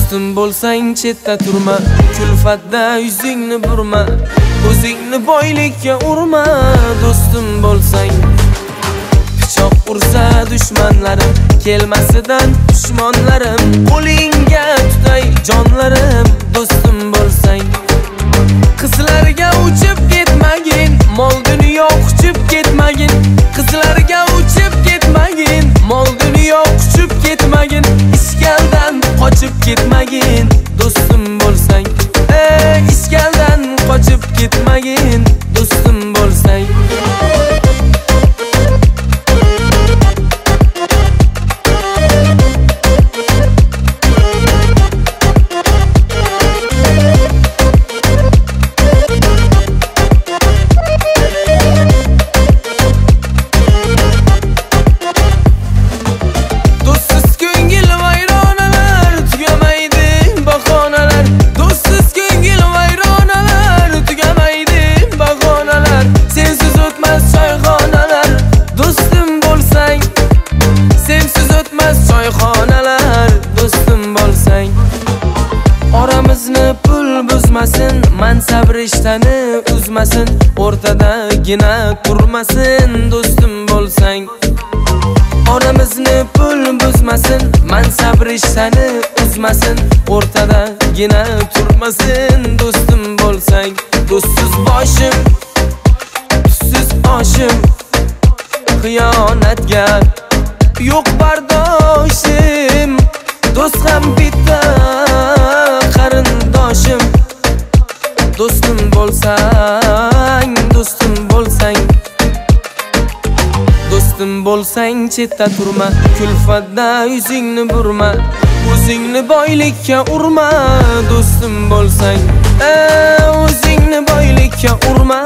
Do'stim bo'lsang chetda turma, kulfatda yuzingni burma, o'zingni boylikka urma. Do'stim bo'lsang pichoq ursa dushmanlarim, kelmasidan dushmonlarim, qo'lingga tutay jonlarim. Do'stim bo'lsang qizlarga uchib ketmagin, mol dunyo quchib ketmagin. Qizlarga uchib ketmagin, mol dunyo quchib ketmagin. Ishkaldan qochib ketmagin. Do'stim bo'lsang ishkaldan qochib ketmagin. Do'stim bo'lsang oramizni pul buzmasin, mansab rishtani uzmasin, o'rtadagina turmasin. Do'stim bo'lsang oramizni pul buzmasin, mansab rishtani uzmasin, o'rtadagina turmasin. Do'stim bo'lsang do'stsiz boshim, tuzsiz oshim, xiyonatgar yo'q bardoshim. Do'st ham bitta qarindoshim. Do'stim bo'lsang, do'stim bo'lsang, do'stim bo'lsang chetda turma, kulfatda yuzingni burma, o'zingni boylikka urma. Do'stim bo'lsang o'zingni boylikka urma.